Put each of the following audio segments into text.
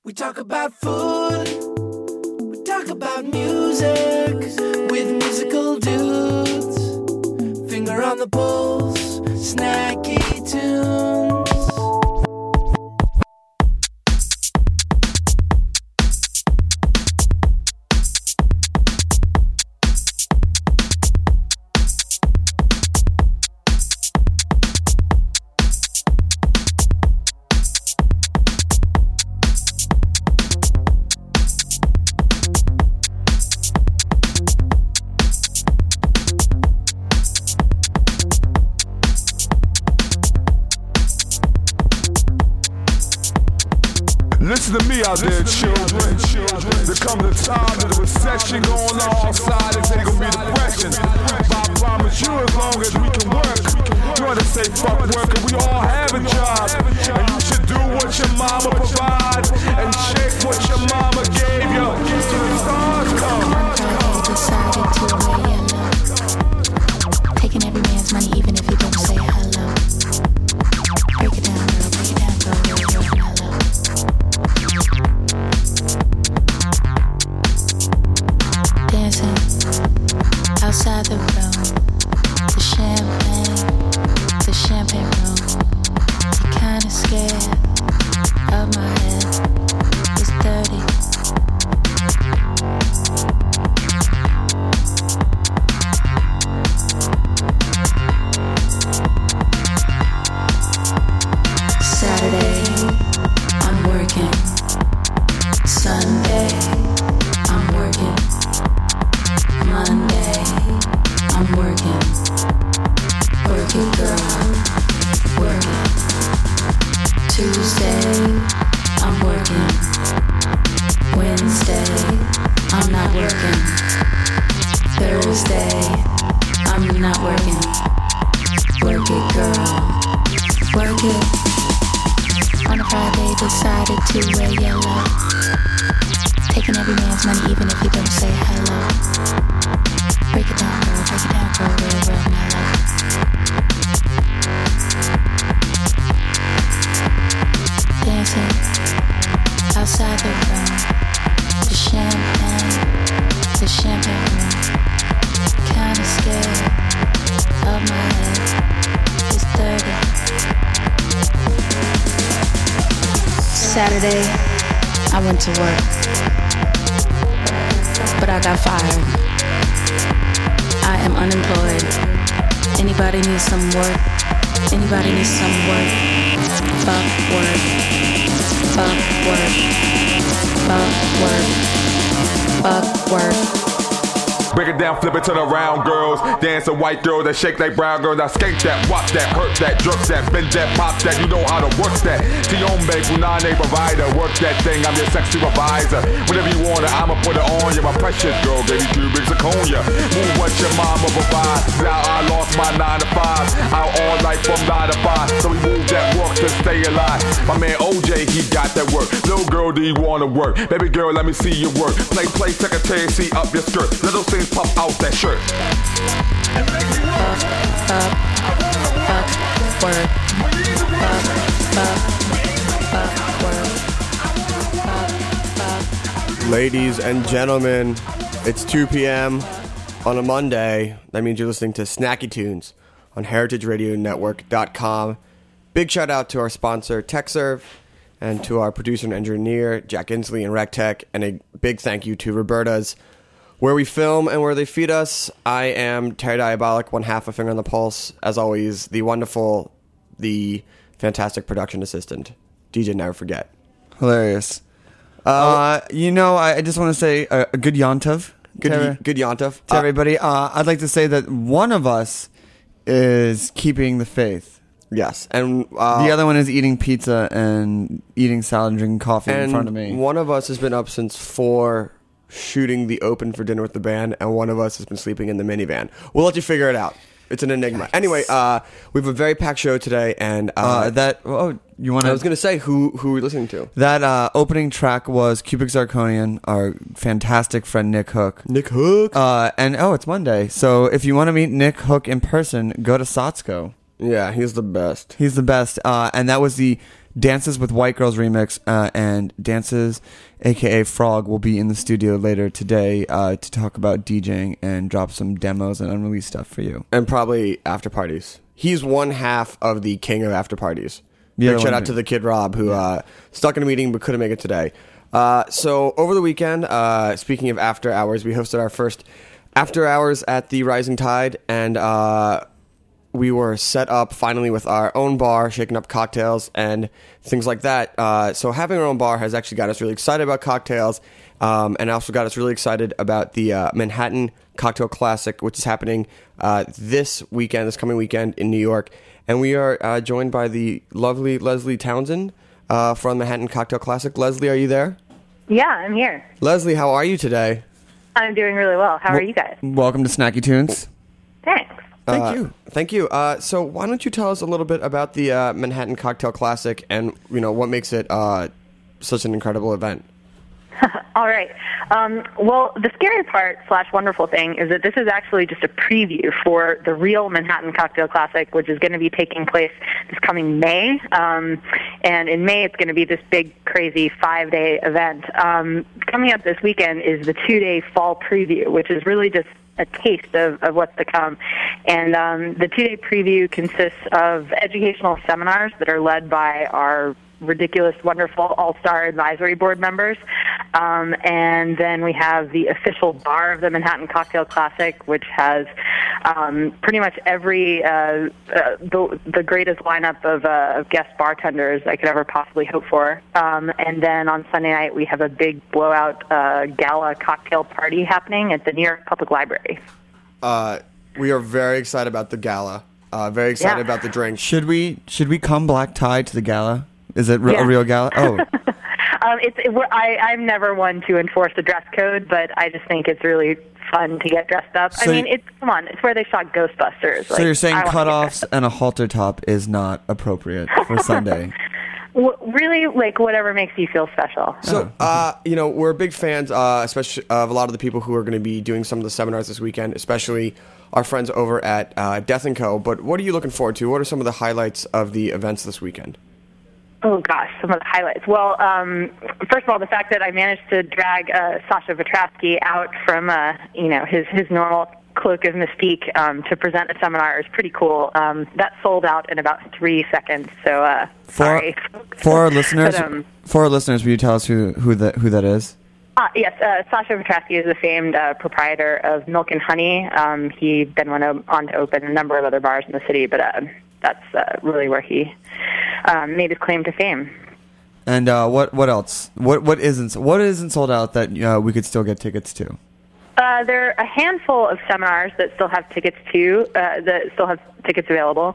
We talk about food, we talk about music, with musical dudes. Finger on the pulse, snacky tunes. Listen to me out there, children. There comes a time that the recession going on outside. It's ain't gonna be depression. But I promise you, as long as we can work, you ought to say fuck work, and we all have a job. And you should do what your mama provides and shake what your mama gave you till the stars come. One Friday decided to wear yellow, taking every man's money even if he don't say hello. Break it down, girl, break it down, girl, real mellow. Dancing outside the room, the champagne room. You're kinda scared of my head, it's dirty. Saturday, I'm working. Sunday, I'm working. Monday, I'm working. Working, girl, working. Tuesday, I'm working. Wednesday, I'm not working. Thursday, I'm not working. Work it, girl, work it. On a Friday, decided to wear yellow, taking every man's money even if he don't say hello. Break it down, girl, real mellow. Dancing outside the room, the champagne room. Kinda scared of my head, it's dirty. Saturday, I went to work, but I got fired. I am unemployed. Anybody needs some work? Anybody needs some work? Fuck work. Fuck work. Fuck work. Fuck work. Break it down, flip it, turn around, girls. Dancing white girls that shake like brown girls. I skate that, walk that, hurt that, jerk that, bend that, pop that. You know how to work that. Tiombe, Funane provider. Work that thing, I'm your sex supervisor. Whenever you want it, I'ma put it on you. My precious girl, baby, cubic zirconia. Move what your mama provides. Now I lost my 9 to 5. Out all night from 9 to 5. So we move that work to stay alive. My man OJ, he got that work. Little girl, do you wanna work? Baby girl, let me see your work. Play, secretary, see up your skirt. Let those things pop out that shirt. Ladies and gentlemen, it's 2 p.m. on a Monday. That means you're listening to Snacky Tunes on heritageradionetwork.com. Big shout out to our sponsor, TechServe, and to our producer and engineer, Jack Inslee and RecTech, and a big thank you to Roberta's, where we film and where they feed us. I am Terry Diabolic, one half a finger on the pulse. As always, the wonderful, the fantastic production assistant, DJ Never Forget. Hilarious. I just want to say a good Yontov. Good Yontov. To everybody. I'd like to say that one of us is keeping the faith. Yes. And the other one is eating pizza and eating salad and drinking coffee in front of me. One of us has been up since 4 shooting the open for dinner with the band, and one of us has been sleeping in the minivan. We'll let you figure it out. It's an enigma. Anyway, we have a very packed show today, and I was going to say who we're listening to. That opening track was Cubic Zirconian, our fantastic friend Nick Hook. Nick Hook. And it's Monday, so if you want to meet Nick Hook in person, go to Sotsko. Yeah, he's the best. He's the best. And that was the Dances with White Girls remix, and Dances, aka Frog, will be in the studio later today to talk about DJing and drop some demos and unreleased stuff for you. And probably after parties. He's one half of the king of after parties. Yeah, Big shout out to the Kid Rob, who stuck in a meeting but couldn't make it today. So over the weekend, speaking of after hours, we hosted our first after hours at the Rising Tide, and we were set up finally with our own bar, shaking up cocktails and things like that. So having our own bar has actually got us really excited about cocktails, and also got us really excited about the Manhattan Cocktail Classic, which is happening this coming weekend in New York. And we are joined by the lovely Leslie Townsend from Manhattan Cocktail Classic. Leslie, are you there? Yeah, I'm here. Leslie, how are you today? I'm doing really well. How are you guys? Welcome to Snacky Tunes. Thanks. Thank you. So why don't you tell us a little bit about the Manhattan Cocktail Classic and, what makes it such an incredible event? All right. Well, the scary part / wonderful thing is that this is actually just a preview for the real Manhattan Cocktail Classic, which is going to be taking place this coming May. And in May, it's going to be this big, crazy 5-day event. Coming up this weekend is the 2-day fall preview, which is really just a taste of what's to come. And the 2-day preview consists of educational seminars that are led by our ridiculous, wonderful all-star advisory board members. And then we have the official bar of the Manhattan Cocktail Classic, which has pretty much every the greatest lineup of guest bartenders I could ever possibly hope for. And then on Sunday night, we have a big blowout gala cocktail party happening at the New York Public Library. We are very excited about the gala. Very excited about the drink. Should we come black tie to the gala? Is it a real gala? Oh. I'm never one to enforce the dress code, but I just think it's really fun to get dressed up. So come on, it's where they shot Ghostbusters. So you're saying cutoffs and a halter top is not appropriate for Sunday? Really, whatever makes you feel special. So, we're big fans, especially of a lot of the people who are going to be doing some of the seminars this weekend, especially our friends over at Death & Co. But what are you looking forward to? What are some of the highlights of the events this weekend? Oh, gosh, some of the highlights. Well, first of all, the fact that I managed to drag Sasha Vetrasky out from, his normal cloak of mystique to present a seminar is pretty cool. That sold out in about 3 seconds, so sorry. For our listeners, will you tell us who that is? Yes, Sasha Vetrasky is the famed proprietor of Milk and Honey. He then went on to open a number of other bars in the city, but that's really where he made his claim to fame. And what else? What isn't sold out that we could still get tickets to? There are a handful of seminars that still have tickets available.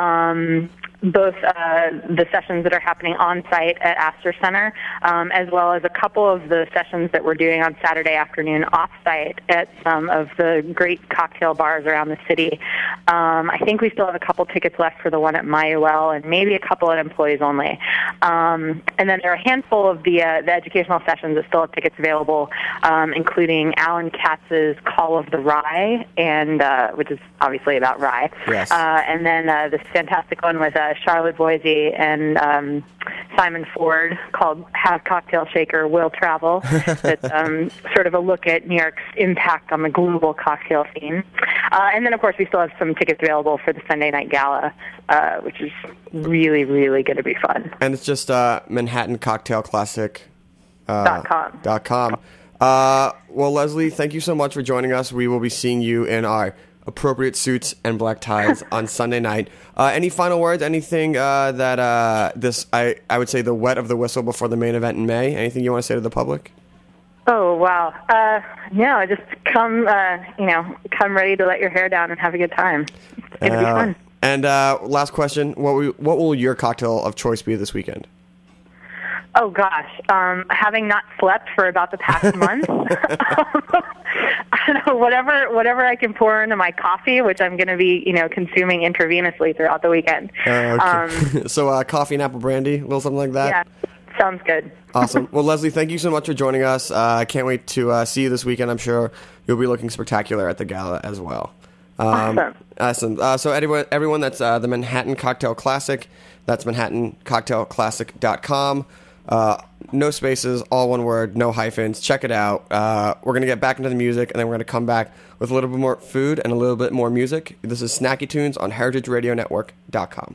Both the sessions that are happening on site at Astor Center, as well as a couple of the sessions that we're doing on Saturday afternoon off site at some of the great cocktail bars around the city. I think we still have a couple tickets left for the one at Mayuel and maybe a couple at Employees Only. And then there are a handful of the educational sessions that still have tickets available, including Alan Katz's Call of the Rye, and which is obviously about rye. Yes. And then this fantastic one with Charlotte Boise and Simon Ford called Have Cocktail Shaker Will Travel. It's sort of a look at New York's impact on the global cocktail scene. And then, of course, we still have some tickets available for the Sunday night gala, which is really, really going to be fun. And it's just Manhattan Cocktail Classic. .com. Well, Leslie, thank you so much for joining us. We will be seeing you in our appropriate suits and black ties on Sunday night. Any final words? Anything that I would say the wet of the whistle before the main event in May? Anything you want to say to the public? Oh, wow. No, just come ready to let your hair down and have a good time. It's going to be fun. And last question, what will your cocktail of choice be this weekend? Oh, gosh. Having not slept for about the past month, I don't know, whatever I can pour into my coffee, which I'm going to be, consuming intravenously throughout the weekend. Okay. So coffee and apple brandy, a little something like that? Yeah, sounds good. Awesome. Well, Leslie, thank you so much for joining us. I can't wait to see you this weekend. I'm sure you'll be looking spectacular at the gala as well. Awesome. So everyone, that's the Manhattan Cocktail Classic That's ManhattanCocktailClassic.com. No spaces, all one word, no hyphens. Check it out. We're going to get back into the music, and then we're going to come back with a little bit more food and a little bit more music. This is Snacky Tunes on HeritageRadioNetwork.com.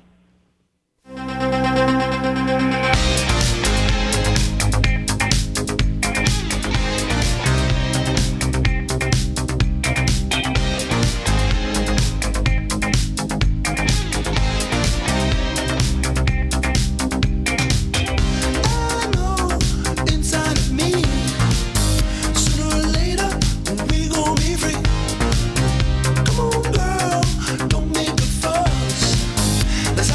Let's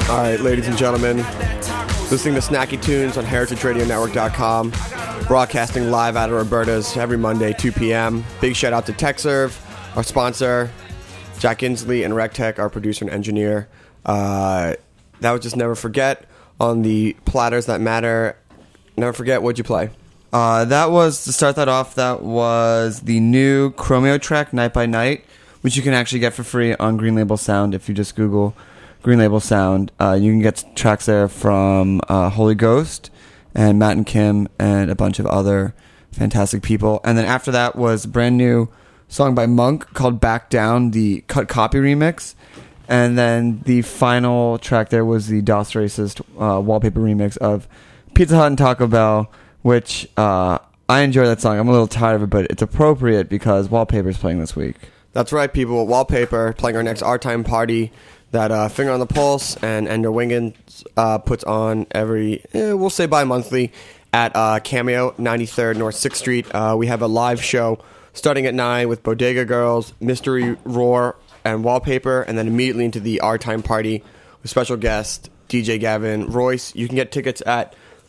All right, ladies and gentlemen, listening to Snacky Tunes on heritageradionetwork.com, broadcasting live out of Roberta's every Monday, 2 p.m. Big shout out to TechServe, our sponsor, Jack Inslee, and RecTech, our producer and engineer. That was just Never Forget on the Platters That Matter. Never Forget, what'd you play? That was, to start that off, that was the new Chromeo track, Night by Night, which you can actually get for free on Green Label Sound if you just Google Green Label Sound. You can get tracks there from Holy Ghost and Matt and Kim and a bunch of other fantastic people. And then after that was a brand new song by Monk called Back Down, the Cut Copy remix. And then the final track there was the DOS Racist Wallpaper remix of Pizza Hut and Taco Bell, which I enjoy that song. I'm a little tired of it, but it's appropriate because Wallpaper's playing this week. That's right, people. Wallpaper playing our next Our Time party that Finger on the Pulse and Ender Wingens puts on every, we'll say bi-monthly, at Cameo, 93rd North 6th Street. We have a live show starting at 9 with Bodega Girls, Mystery Roar, and Wallpaper, and then immediately into the Our Time party with special guest DJ Gavin Royce. You can get tickets at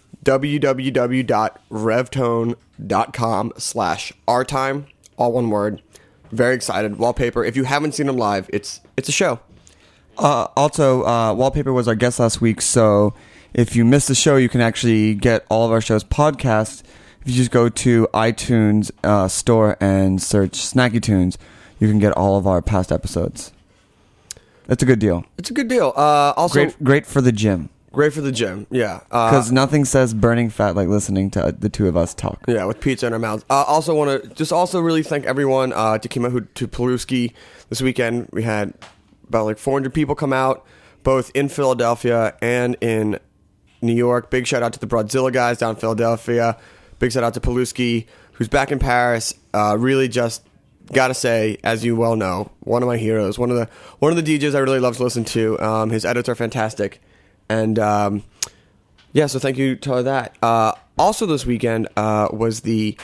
www.revtone.com/ourtime, all one word. Very excited. Wallpaper, if you haven't seen them live, it's a show. Also, Wallpaper was our guest last week, so if you missed the show, you can actually get all of our shows podcast. If you just go to iTunes store and search Snacky Tunes, you can get all of our past episodes. It's a good deal. It's a good deal. Also, great for the gym. Great for the gym, yeah. Because nothing says burning fat like listening to the two of us talk. Yeah, with pizza in our mouths. Also want to just also really thank everyone to came out to Paluski this weekend. We had about like 400 people come out, both in Philadelphia and in New York. Big shout out to the Broadzilla guys down in Philadelphia. Big shout out to Paluski, who's back in Paris. Really just gotta say, as you well know, one of my heroes, one of the DJs I really love to listen to. His edits are fantastic. And, yeah, so thank you to that. Also this weekend was the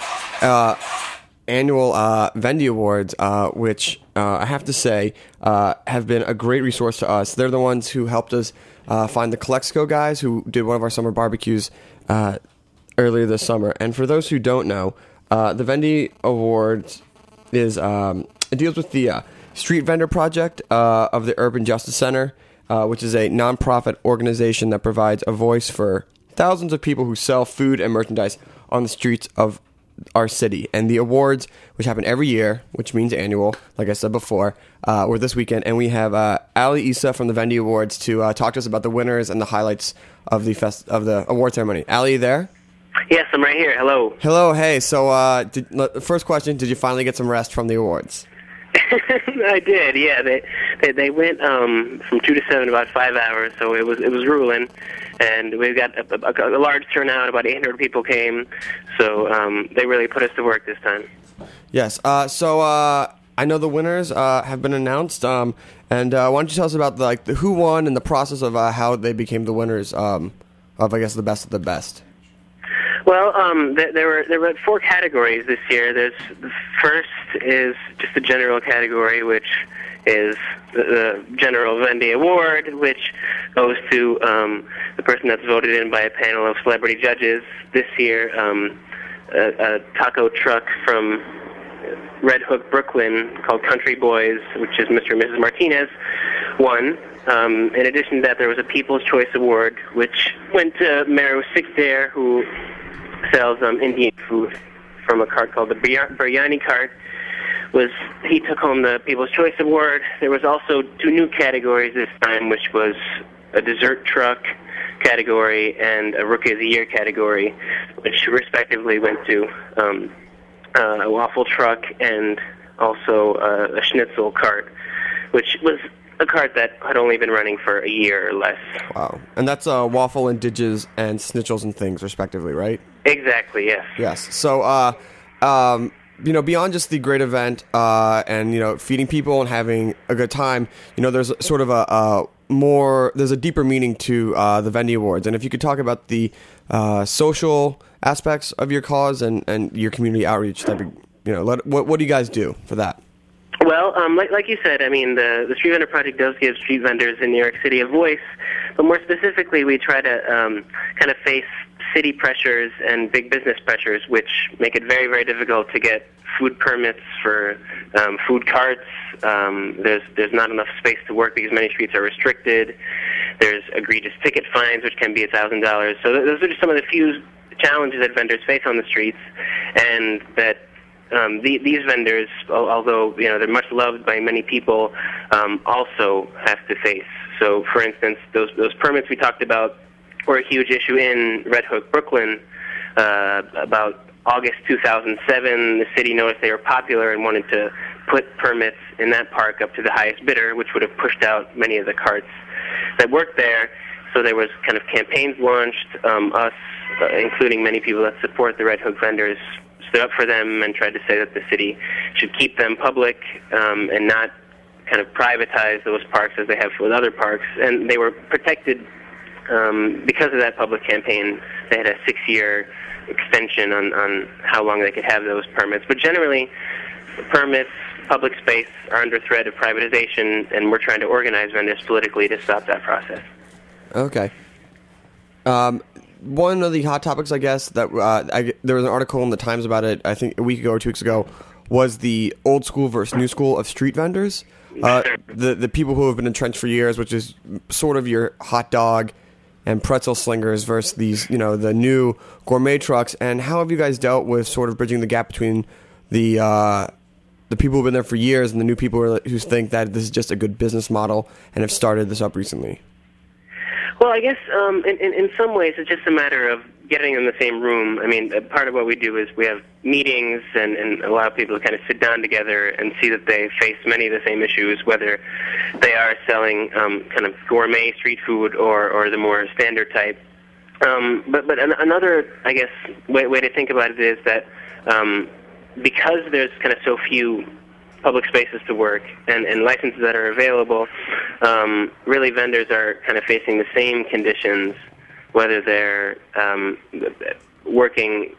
annual Vendy Awards, which I have to say have been a great resource to us. They're the ones who helped us find the Calexico guys who did one of our summer barbecues earlier this summer. And for those who don't know, the Vendy Awards is it deals with the Street Vendor Project of the Urban Justice Center, which is a nonprofit organization that provides a voice for thousands of people who sell food and merchandise on the streets of our city. And the awards, which happen every year, which means annual, like I said before, were this weekend. And we have Ali Issa from the Vendy Awards to talk to us about the winners and the highlights of the award ceremony. Ali, you there? Yes, I'm right here. Hello. Hello. Hey. So, first question: did you finally get some rest from the awards? I did. Yeah, they went from 2 to 7, about 5 hours. So it was ruling, and we've got a large turnout. About 800 people came. So they really put us to work this time. Yes. So I know the winners have been announced. And why don't you tell us about the who won and the process of how they became the winners of, I guess, the best of the best. Well, there were 4 categories this year. The first is just the general category, which is the General Vendy Award, which goes to the person that's voted in by a panel of celebrity judges. This year, a taco truck from Red Hook, Brooklyn, called Country Boys, which is Mr. and Mrs. Martinez, won. In addition to that, there was a People's Choice Award, which went to Meru Sikdare, who sells Indian food from a cart called the Biryani Cart. He took home the People's Choice Award. There was also 2 new categories this time, which was a dessert truck category and a Rookie of the Year category, which respectively went to a waffle truck and also a schnitzel cart, which was a cart that had only been running for a year or less. Wow. And that's waffle and didges and schnitzels and things, respectively, right? Exactly, yes. Yes. So, beyond just the great event and, feeding people and having a good time, there's sort of there's a deeper meaning to the Vendy Awards. And if you could talk about the social aspects of your cause and your community outreach, that'd be, what do you guys do for that? Well, like you said, I mean, the Street Vendor Project does give street vendors in New York City a voice, but more specifically, we try to kind of face city pressures and big business pressures, which make it very, very difficult to get food permits for food carts. There's not enough space to work because many streets are restricted. There's egregious ticket fines, which can be $1,000. So those are just some of the few challenges that vendors face on the streets, and that these vendors, although they're much loved by many people, also have to face. So, for instance, those permits we talked about were a huge issue in Red Hook, Brooklyn. About August 2007, the city noticed they were popular and wanted to put permits in that park up to the highest bidder, which would have pushed out many of the carts that worked there. So there was kind of campaigns launched. Us, including many people that support the Red Hook vendors, stood up for them and tried to say that the city should keep them public and not kind of privatize those parks as they have with other parks. And they were protected because of that public campaign. They had a 6-year extension on how long they could have those permits. But generally, permits, public space are under threat of privatization, and we're trying to organize vendors politically to stop that process. Okay. One of the hot topics, I guess, that there was an article in the Times about it, I think a week ago or 2 weeks ago, was the old school versus new school of street vendors. The people who have been entrenched for years, which is sort of your hot dog and pretzel slingers versus these, the new gourmet trucks. And how have you guys dealt with sort of bridging the gap between the people who've been there for years and the new people who think that this is just a good business model and have started this up recently? Well, I guess in some ways it's just a matter of getting in the same room. I mean, part of what we do is we have meetings and allow people to kind of sit down together and see that they face many of the same issues, whether they are selling kind of gourmet street food or the more standard type. But another, I guess, way to think about it is that because there's kind of so few public spaces to work and licenses that are available, really vendors are kind of facing the same conditions, whether they're working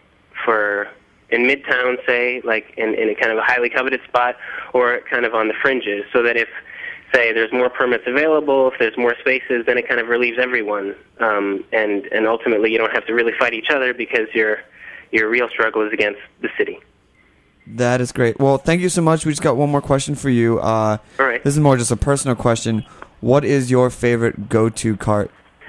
in Midtown, say, like in a kind of a highly coveted spot, or kind of on the fringes, so that if, say, there's more permits available, if there's more spaces, then it kind of relieves everyone, and ultimately you don't have to really fight each other because your real struggle is against the city. That is great. Well, thank you so much. We just got one more question for you. All right. This is more just a personal question. What is your favorite go-to cart?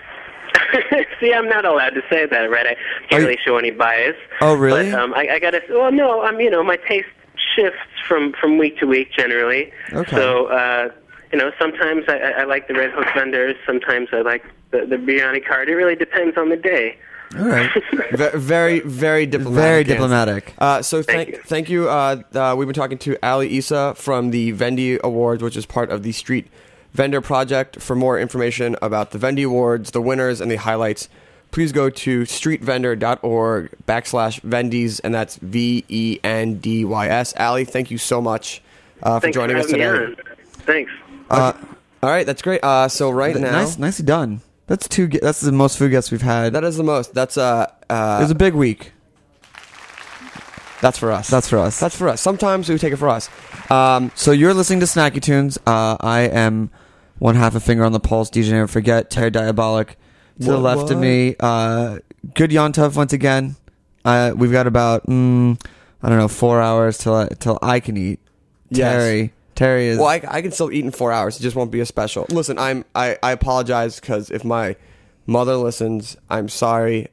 See, I'm not allowed to say that, right? I can't really show any bias. Oh, really? But I gotta. Well, no. My taste shifts from week to week generally. Okay. So, sometimes I like the Red Hook vendors. Sometimes I like the biryani cart. It really depends on the day. All right. Very, very diplomatic. Very diplomatic. So thank you. We've been talking to Ali Issa from the Vendy Awards, which is part of the Street Vendor Project. For more information about the Vendy Awards, the winners, and the highlights, please go to streetvendor.org/Vendys, and that's VENDYS. Ali, thank you so much for joining us today. Thanks. All right, that's great. So now, nicely done. That's the most food guests we've had. That is the most. That's it was a big week. That's for us. That's for us. That's for us. Sometimes we take it for us. So you're listening to Snacky Tunes. I am one half a finger on the pulse. DJ Never Forget. Terry Diabolic. To the left of me. Good Yontov once again. We've got about 4 hours till I can eat. Yes. Terry is... Well, I can still eat in 4 hours. It just won't be a special. Listen, I apologize because if my mother listens, I'm sorry.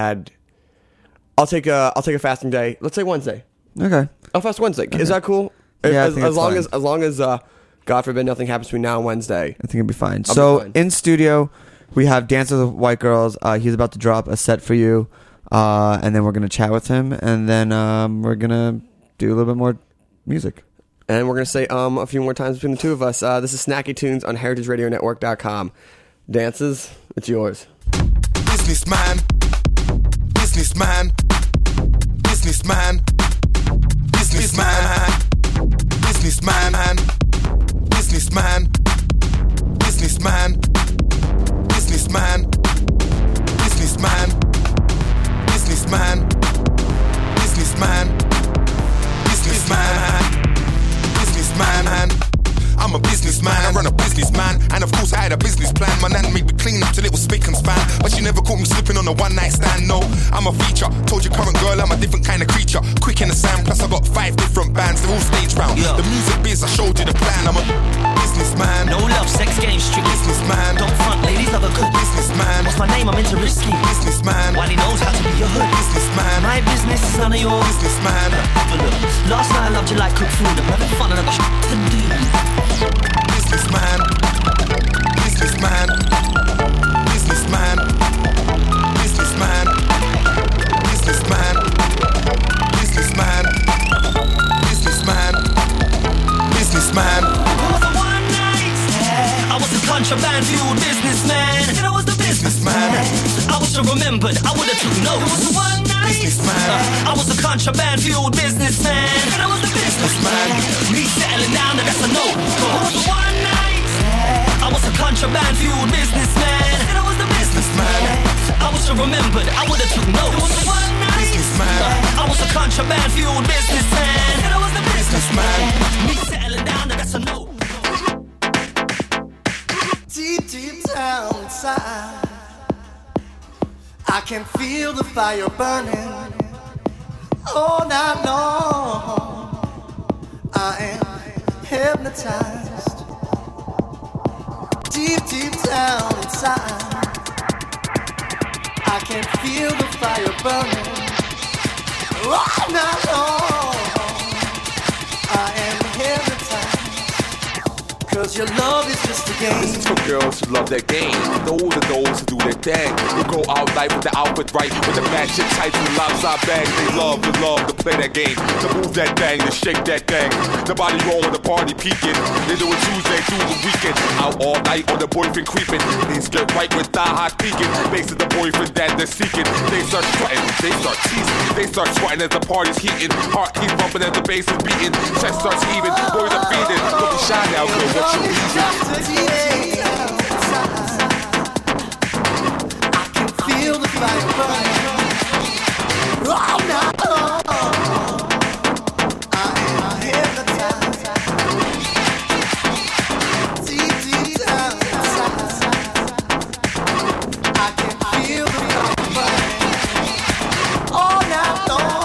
I'll take a fasting day. Let's say Wednesday. Okay. I'll fast Wednesday. Okay. Is that cool? Yeah, as long as God forbid nothing happens between now and Wednesday. I think it'll be fine. In studio, we have Dance with the White Girls. He's about to drop a set for you, and then we're gonna chat with him, and then we're gonna do a little bit more music. And we're going to say a few more times between the two of us. This is Snacky Tunes on HeritageRadioNetwork.com. Dances, it's yours. Businessman, businessman, businessman, businessman, businessman, businessman, businessman, businessman, businessman, businessman, businessman, businessman. Man, had a business plan. My nan made me clean up till it was spick and span, but she never caught me slipping on a one night stand. No, I'm a feature. Told your current girl I'm a different kind of creature. Quick in the sand, plus I got 5 different bands. They're all stage bound. Yeah. The music biz, I showed you the plan. I'm a businessman. No love, sex, games, strict businessman. Don't front, ladies love a good businessman. What's my name? I'm into risky businessman. While he knows how to be a hood businessman. My business is none of yours, businessman. But look, last night I loved you like cooked food. I'm having fun and I got shit to do. Businessman, businessman, businessman, businessman, businessman, businessman, businessman, businessman. I was a contraband-fueled businessman, and I was the businessman. I was remembered, I would've took notes. It was the one night businessman. I was a contraband-fueled businessman, and I was the businessman. Me settling down, that's a no. I was the one night. I was a contraband-fueled businessman, and I was the businessman. I was remembered, I would've took notes. It was the one night businessman. I was a contraband-fueled businessman, and I was the businessman. Me settling down, that's a no. Deep, deep down inside, I can feel the fire burning all night long. I am hypnotized. Deep, deep down inside, I can feel the fire burning all night long. I am hypnotized. Cause your love is just a game. This is for girls who love their game. Those are those who do their thing. Who go out night with the outfit right, with the matching tights and the outside bag. They love to play that game, to move that thing, to shake that thing. The body roll when the party peaking. They do it Tuesday through the weekend. Out all night on the boyfriend creeping. Things get right with thigh high peaking. Faces the boyfriend that they're seeking. They start sweating, they start teasing. They start sweating as the party's heating. Heart keep bumping as the bass is beating. Chest starts heaving, boys are feeding. Don't be shy now, girl. I can feel the fire burning. Oh no, I am hypnotized. Deep, deep down inside, I can feel the fire burning. All night long.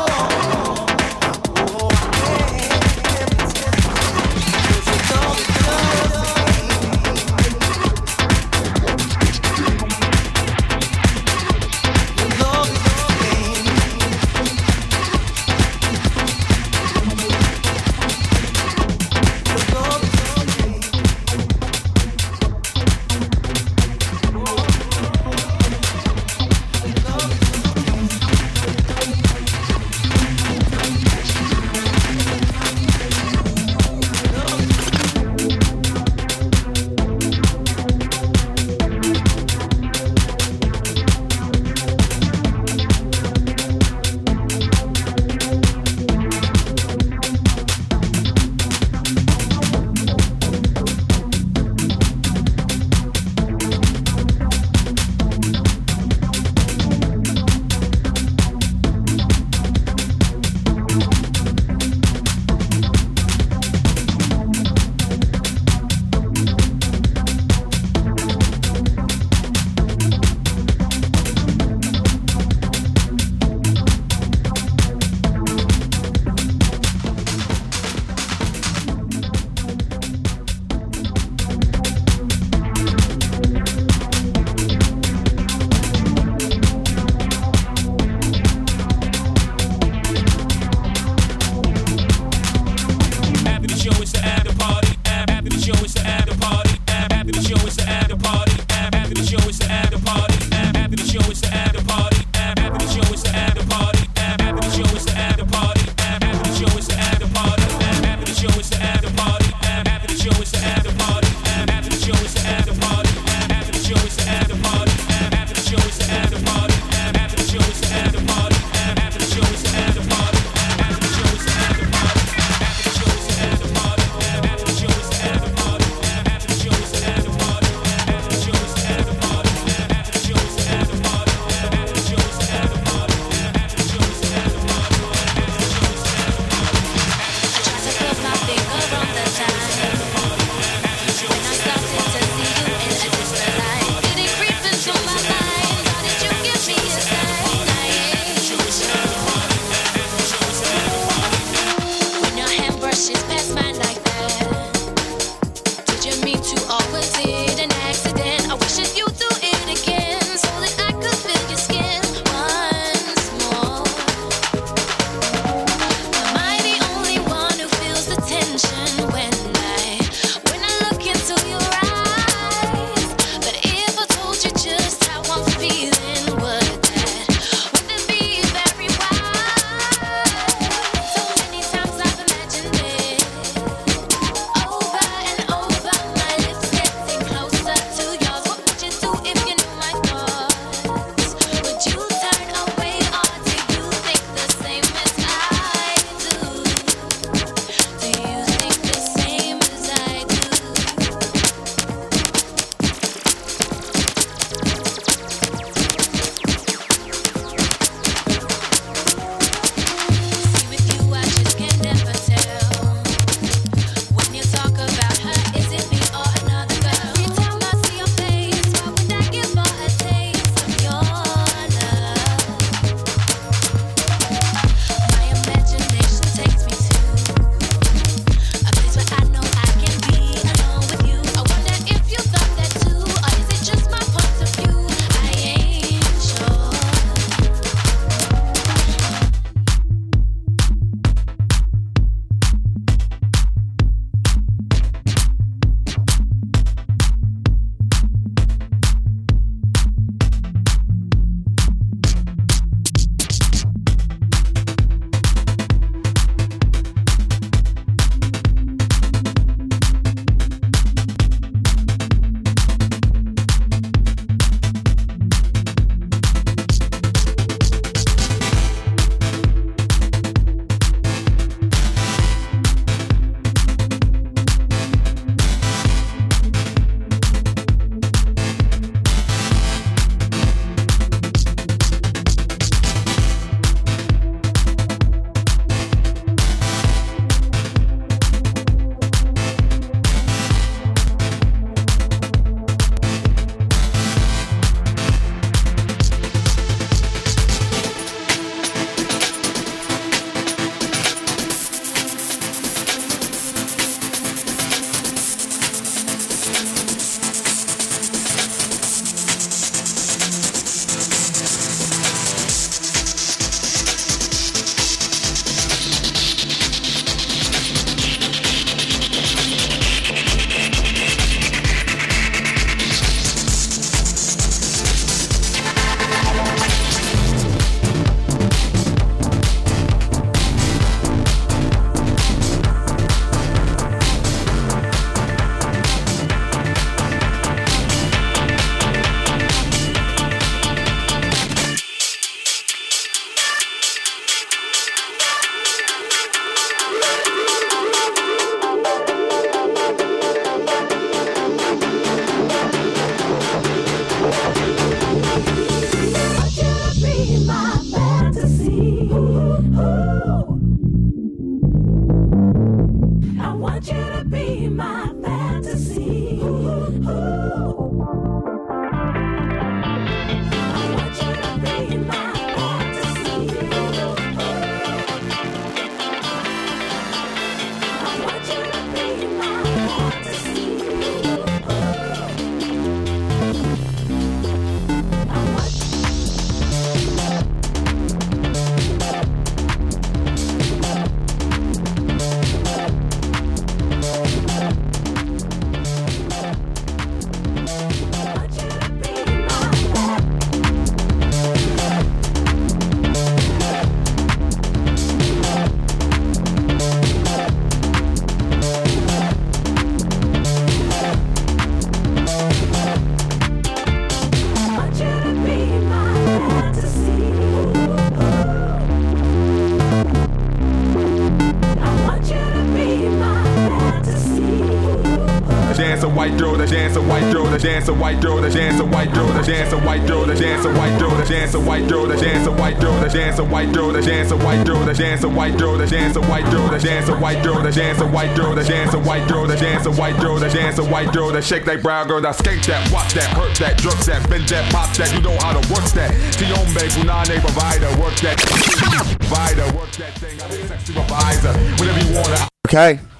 white girl, the dance a white girl, the dance a white girl, the dance a white girl, the dance a white girl, the dance a white girl, the dance a white girl, the dance a white girl, the dance a white girl, the dance a white girl, the dance a white girl, the dance a white girl, the dance a white girl, the dance a white girl, the dance a white girl, the dance a white girl, the dance a white girl, that shake that brown girl, that skate that, watch that, hurt that, jerk that, bend that, pop that, you know how to work that. Tiombe, Punane provider, work that, provider, work that thing, I'm a sexy provider, whenever you wanna. Okay.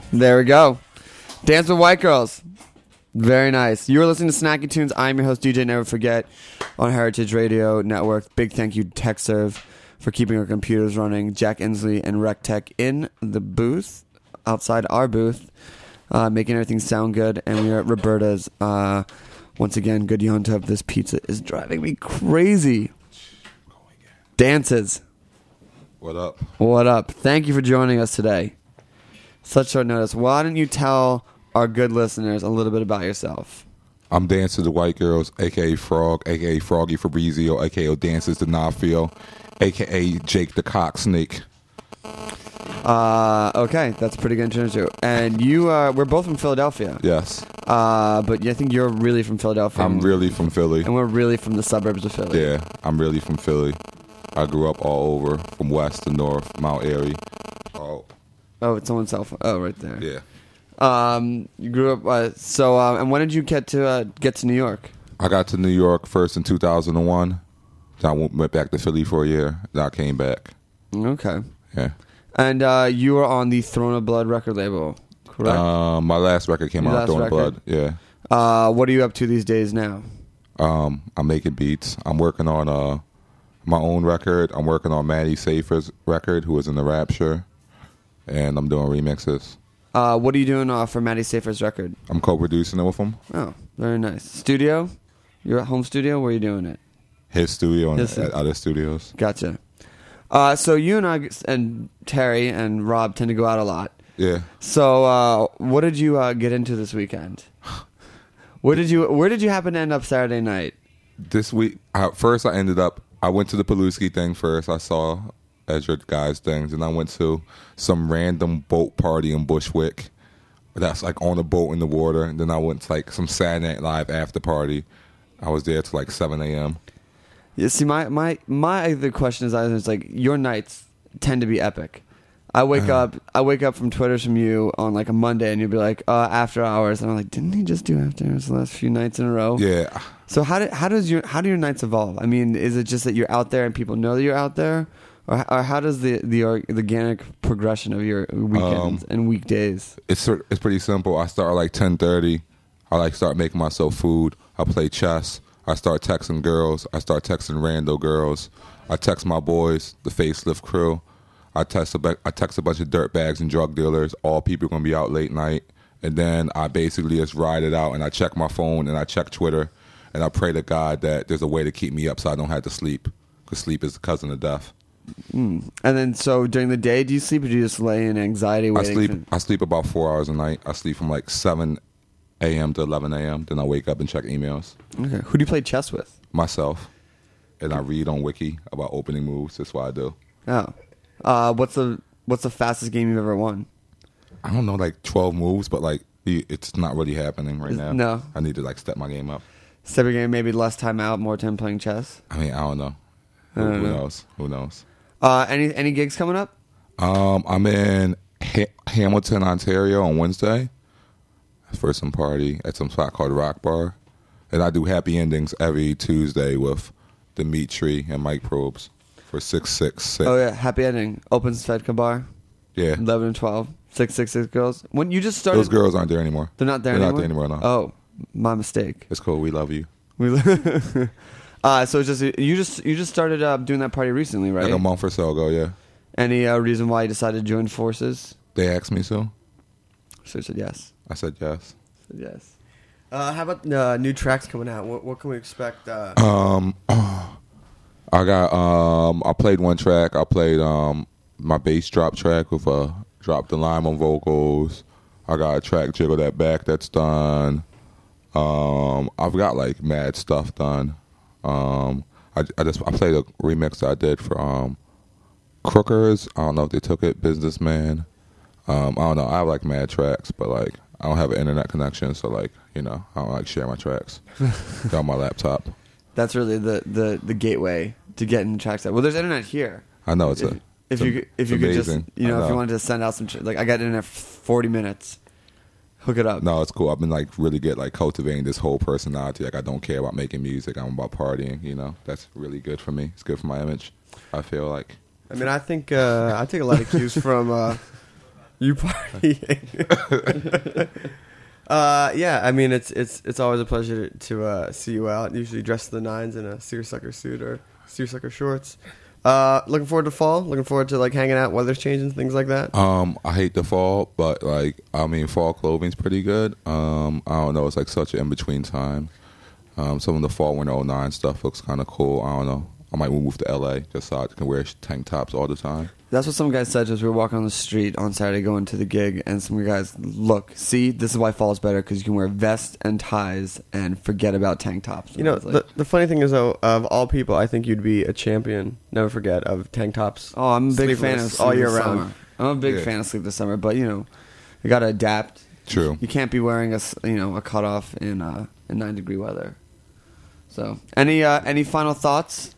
There we go. Dance with White Girls. Very nice. You are listening to Snacky Tunes. I'm your host, DJ Never Forget, on Heritage Radio Network. Big thank you to TechServe for keeping our computers running. Jack Inslee and RecTech in the booth, outside our booth, making everything sound good. And we are at Roberta's. Once again, good Yontov. This pizza is driving me crazy. Dances. What up? What up? Thank you for joining us today. Such short notice. Why don't you tell our good listeners a little bit about yourself? I'm Dances the White Girls, a.k.a. Frog, a.k.a. Froggy Fabrizio, a.k.a. Dances the Nafio, a.k.a. Jake the Cock Snake. Okay, that's a pretty good introduction. And we're both from Philadelphia. Yes. But I think you're really from Philadelphia. I'm really from Philly. And we're really from the suburbs of Philly. Yeah, I'm really from Philly. I grew up all over, from west to north, Mount Airy. Oh, it's someone's cell phone. Oh, right there. Yeah. You grew up. And when did you get to New York? I got to New York first in 2001. Then I went back to Philly for a year. Then I came back. Okay. Yeah. And you were on the Throne of Blood record label, correct? My last record came out, Throne of Blood. Yeah. What are you up to these days now? I'm making beats. I'm working on my own record. I'm working on Maddie Safer's record, who was in the Rapture, and I'm doing remixes. What are you doing for Maddie Safer's record? I'm co-producing it with him. Oh, very nice. Studio? You're at home studio? Where are you doing it? His studio and at other studios. Gotcha. So you and I and Terry and Rob tend to go out a lot. Yeah. So what did you get into this weekend? Where did you happen to end up Saturday night? This week, I went to the Paluski thing first. I saw Ezra Guy's things, and I went to some random boat party in Bushwick. That's like on a boat in the water. And then I went to like some Saturday Night Live after party. I was there till like 7 a.m. Yeah, see, my other question is like your nights tend to be epic. I wake up from Twitter from you on like a Monday, and you'll be like after hours, and I'm like, didn't he just do after hours the last few nights in a row? Yeah. So how do your nights evolve? I mean, is it just that you're out there and people know that you're out there, or how does the organic progression of your weekends and weekdays? It's pretty simple. I start at like 10:30. I start making myself food. I play chess. I start texting girls. I start texting rando girls. I text my boys, the Facelift crew. I text a bunch of dirtbags and drug dealers. All people are going to be out late night. And then I basically just ride it out, and I check my phone, and I check Twitter, and I pray to God that there's a way to keep me up so I don't have to sleep, because sleep is the cousin of death. And then, so during the day, do you sleep, or do you just lay in anxiety waiting? I sleep about 4 hours a night. I sleep from like 7 a.m. to 11 a.m. Then I wake up and check emails. Okay. Who do you play chess with? Myself. And I read on Wiki about opening moves. That's what I do. Oh. What's the fastest game you've ever won? I don't know, like 12 moves, but like it's not really happening right now. No. I need to like step my game up. Step your game, maybe less time out, more time playing chess? I mean, I don't know. Who knows? Who knows? Any gigs coming up? I'm in Hamilton, Ontario on Wednesday for some party at some spot called Rock Bar. And I do happy endings every Tuesday with Dimitri and Mike Probes for 666. Oh, yeah. Happy ending. Open Svedka Bar. Yeah. 11 and 12. 666 girls. When you just started... Those girls aren't there anymore. They're not there anymore? They're not there anymore, no. Oh, my mistake. It's cool. We love you. So it's just you just started doing that party recently, right? Like a month or so ago, yeah. Any reason why you decided to join forces? They asked me so. So you said yes. I said yes. How about new tracks coming out? What can we expect? I played one track. I played my bass drop track with Drop the Lime on vocals. I got a track, Jiggle That Back, that's done. I've got like mad stuff done. I played a remix I did for Crookers. I don't know if they took it. Businessman. I don't know. I have like mad tracks, but like I don't have an internet connection, so like I don't like share my tracks. They're on my laptop. That's really the gateway to getting tracks out. Well, there's internet here. I know if you could just if you wanted to send out some like I got internet for 40 minutes. Hook it up. No, it's cool. I've been like really cultivating this whole personality. Like I don't care about making music. I'm about partying. That's really good for me. It's good for my image. I feel like. I mean, I think I take a lot of cues from you. Yeah, I mean it's always a pleasure to see you out. Usually dressed to the nines in a seersucker suit or seersucker shorts. Looking forward to fall. Looking forward to like hanging out, weather's changing, things like that. I hate the fall, but fall clothing's pretty good. I don't know, it's like such an in between time. Some of the fall winter 09 stuff looks kind of cool. I don't know. I might move to LA just so I can wear tank tops all the time. That's what some guys said as we were walking on the street on Saturday going to the gig, and some guys, look, see, this is why fall is better, because you can wear vests and ties and forget about tank tops. You know, like, the funny thing is, though, of all people, I think you'd be a champion, never forget, of tank tops. Oh, I'm a big fan of all year Sleepless round. Summer. I'm a big fan of Sleepless Summer, but, you know, you got to adapt. True. You can't be wearing a cutoff in 9-degree weather. So, any final thoughts?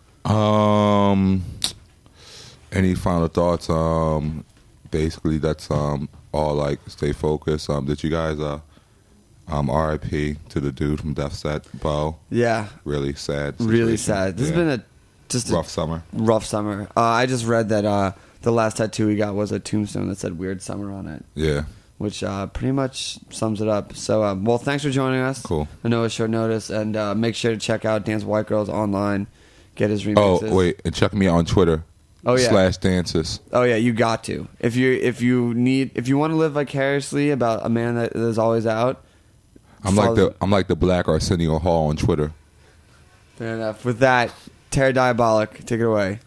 Any final thoughts? Basically, that's all. Like, stay focused. Did you guys R.I.P. to the dude from Death Set, Bo? Yeah, really sad. Really situation. sad. This has been a rough summer. Rough summer. I just read that the last tattoo he got was a tombstone that said "Weird Summer" on it. Yeah. Which pretty much sums it up. So, well, thanks for joining us. Cool. I know it's short notice, and make sure to check out Dance White Girls online. Get his remixes. Oh wait, and check me out on Twitter. Oh yeah. /dances. Oh yeah, you got to. If you want to live vicariously about a man that is always out. I'm like the Black Arsenio Hall on Twitter. Fair enough. With that, Terror Diabolic, take it away.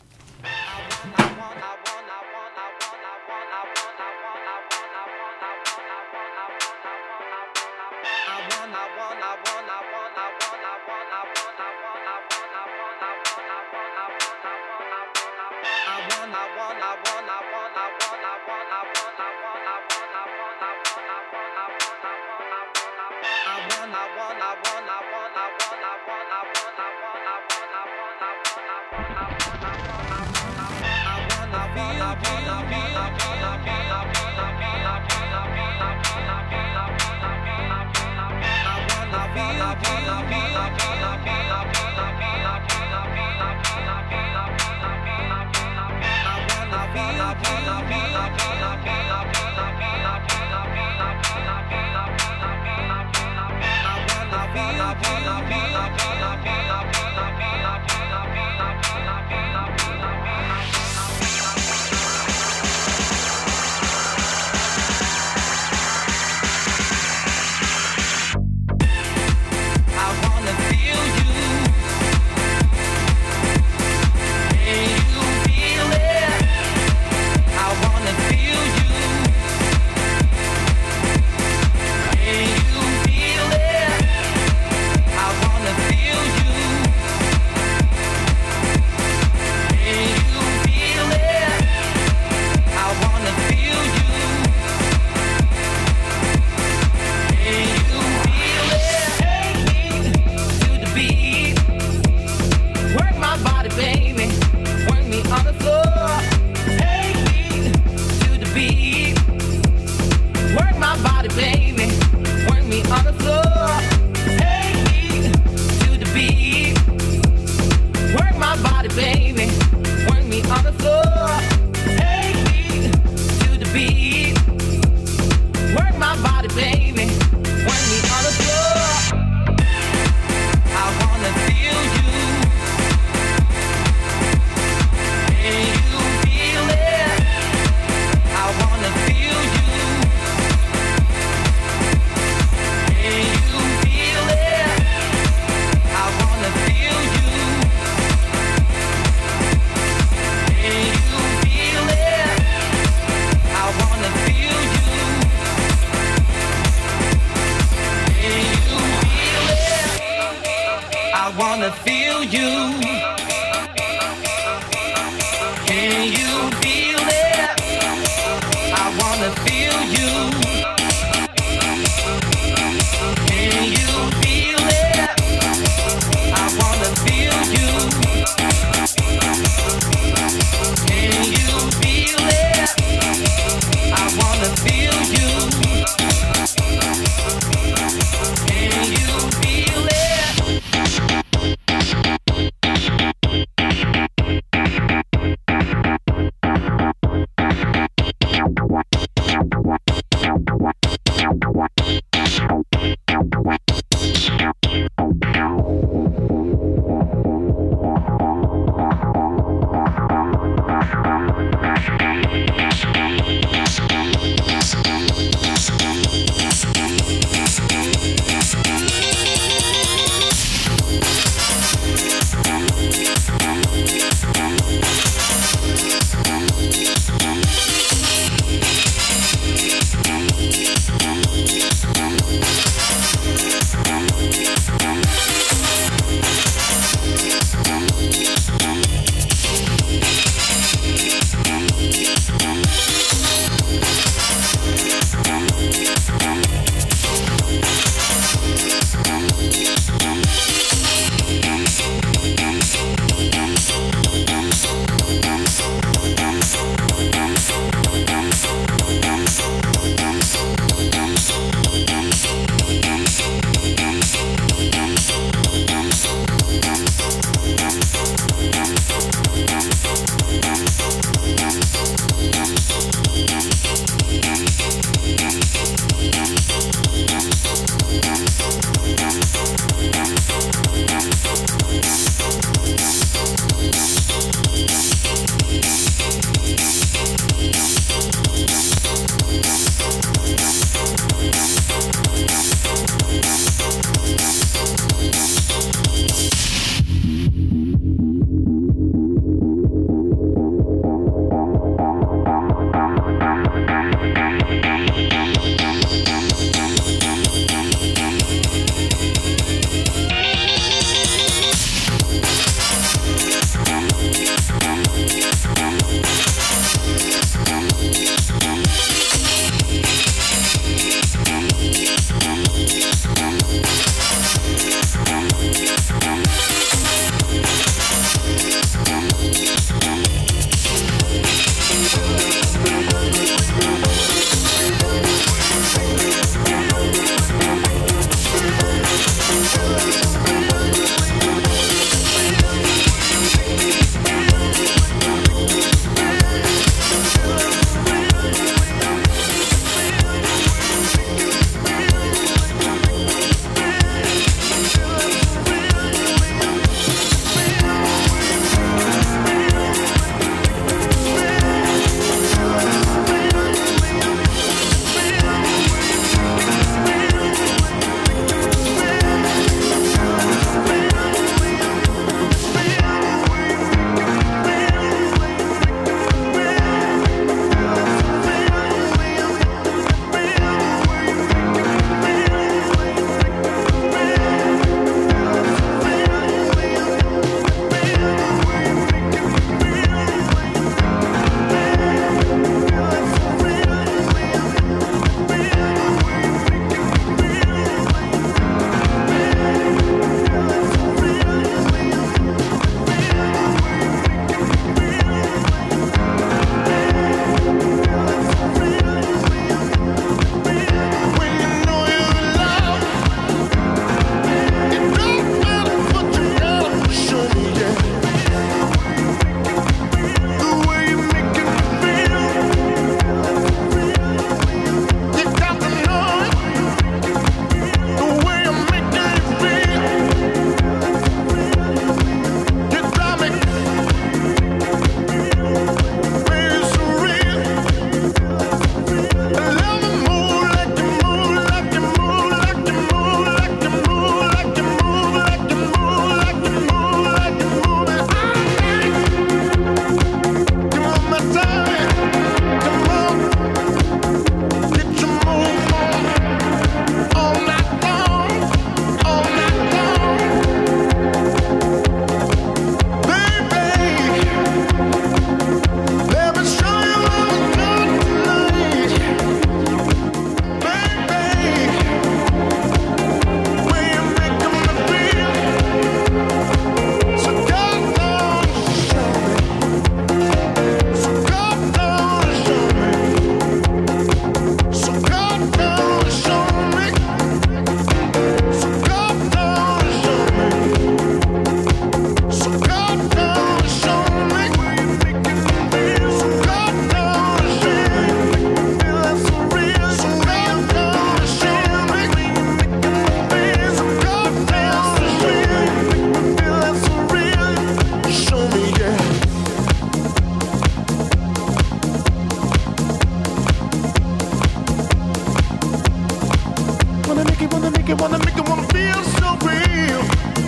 it, wanna make it, wanna feel so real.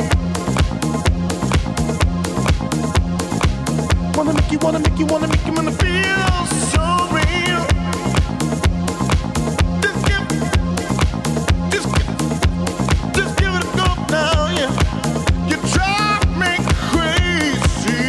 Wanna make you, wanna make you, wanna make you, wanna feel so real. Just give it a go now, yeah. You drive me crazy.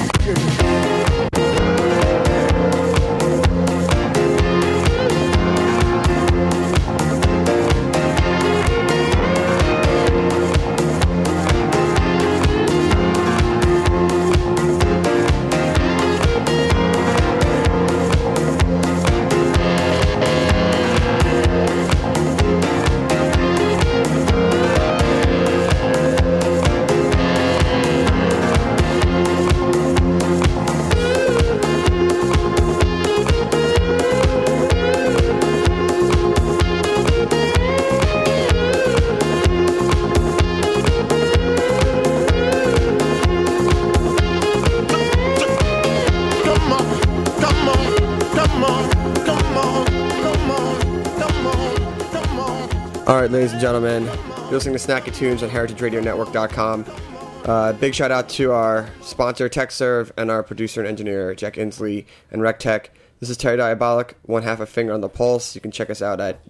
All right, ladies and gentlemen, you're listening to Snacky Tunes on HeritageRadioNetwork.com. Big shout out to our sponsor, TechServe, and our producer and engineer, Jack Inslee and RecTech. This is Terry Diabolic, one half a finger on the pulse. You can check us out at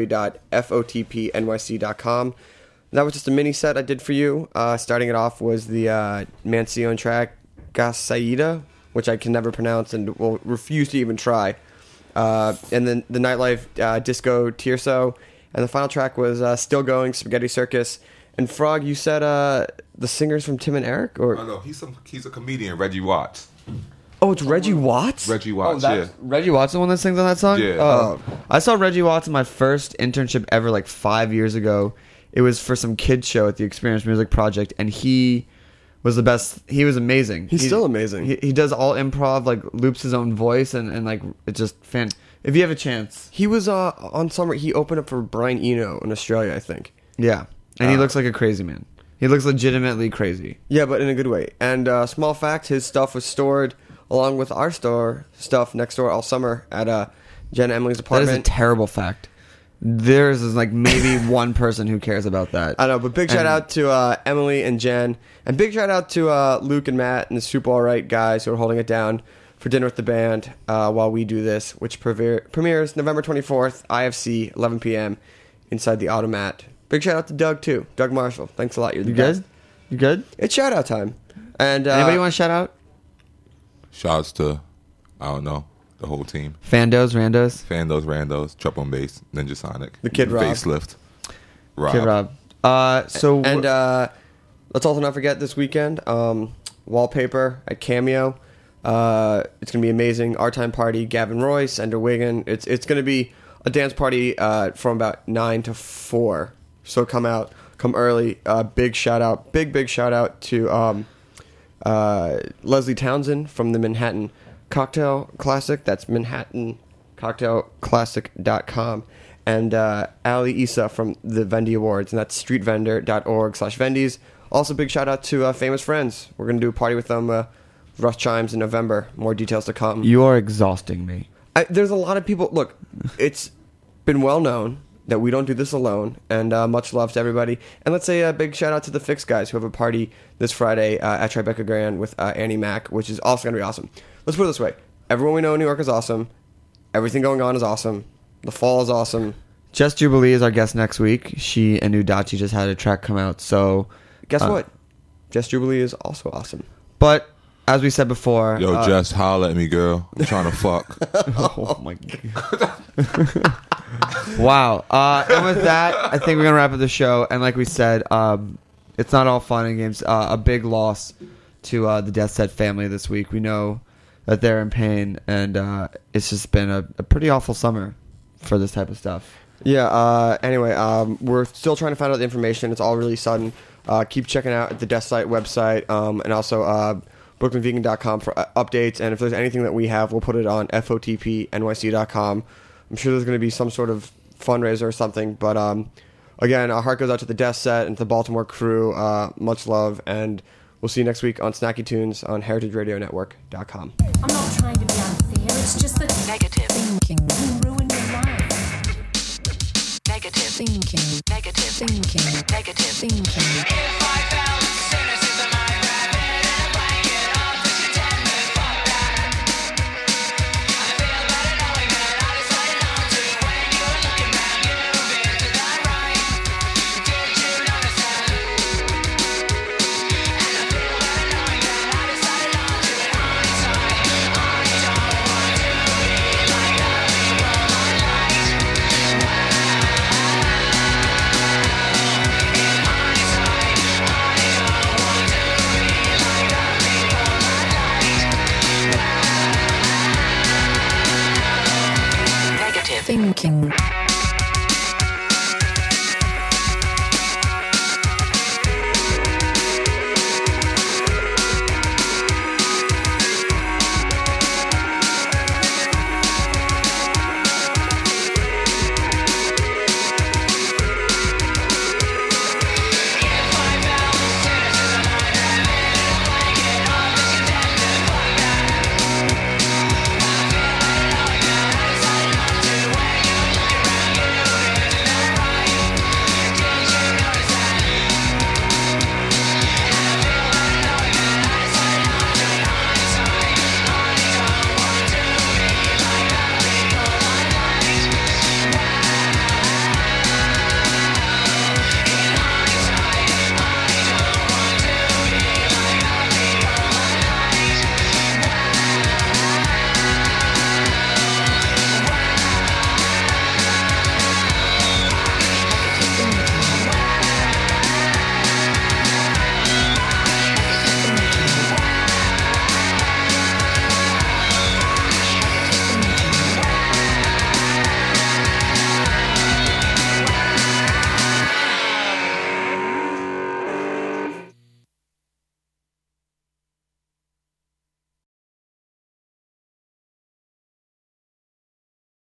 www.fotpnyc.com. That was just a mini set I did for you. Starting it off was the Mancione track, Gasaida, which I can never pronounce and will refuse to even try. And then the Nightlife Disco Tirso. And the final track was Still Going, Spaghetti Circus. And Frog, you said the singers from Tim and Eric? Or Oh, no, he's a comedian, Reggie Watts. Oh, it's Reggie Watts? Reggie Watts, Reggie Watts the one that sings on that song? Yeah. Oh. I saw Reggie Watts in my first internship ever, like 5 years ago. It was for some kids show at the Experience Music Project, and he was the best. He was amazing. He's still amazing. He does all improv, like loops his own voice, and like it's just fan. If you have a chance, He was on summer. He opened up for Brian Eno in Australia, I think. yeah. And he looks like a crazy man. He looks legitimately crazy. Yeah, but in a good way. And small fact, his stuff was stored along with our store stuff next door all summer at Jen and Emily's That apartment. is a terrible fact. There's like maybe one person who cares about that. I know, but big shout out to Emily and Jen, and big shout out to Luke and Matt and the Super All Right guys who are holding it down for dinner with the band while we do this, which premieres November 24th, IFC, 11 p.m. inside the Automat. Big shout out to Doug too, Doug Marshall. Thanks a lot. You're the You best. good? You good? It's shout out time. And Anybody want to shout out? Shouts to, I don't know, the whole team. Fandos, Randos, Fandos, Randos, Trouble Bass, Ninja Sonic. The Kid Rob. Facelift. Rob. Kid Rob. So And let's also not forget this weekend, Wallpaper at Cameo. It's gonna be amazing. Our Time Party, Gavin Royce, Ender Wiggin. It's gonna be a dance party from about 9 to 4. So come out, come early. Big shout out to Leslie Townsend from the Manhattan Cocktail Classic. That's ManhattanCocktailClassic.com. And Ali Issa from the Vendy Awards, and that's streetvendor.org/Vendies. Also, big shout out to Famous Friends. We're going to do a party with them, Rush Chimes, in November. More details to come. you are exhausting me. There's a lot of people. Look, it's been well known that we don't do this alone, and much love to everybody. And let's say a big shout out to the Fix guys who have a party this Friday at Tribeca Grand with Annie Mac, which is also going to be awesome. Let's put it this way. Everyone we know in New York is awesome. Everything going on is awesome. The fall is awesome. Jess Jubilee is our guest next week. She and Udachi just had a track come out. So Guess what? Jess Jubilee is also awesome. But as we said before, Yo, Jess, holla at me, girl. I'm trying to fuck. oh my god! Wow. And with that, I think we're gonna wrap up the show. And like we said, it's not all fun and games. A big loss to the Death Set family this week. We know that they're in pain, and it's just been a pretty awful summer for this type of stuff. Yeah, anyway, we're still trying to find out the information. It's all really sudden. Keep checking out the Death Site website, and also BrooklynVegan.com for updates. And if there's anything that we have, we'll put it on FOTPNYC.com. I'm sure there's going to be some sort of fundraiser or something. But again, our heart goes out to the Death Set and to the Baltimore crew. Much love, and we'll see you next week on Snacky Tunes on HeritageRadioNetwork.com. I'm not trying to be unfair, it's just that negative thinking can ruin your life. Negative thinking, negative thinking, negative thinking.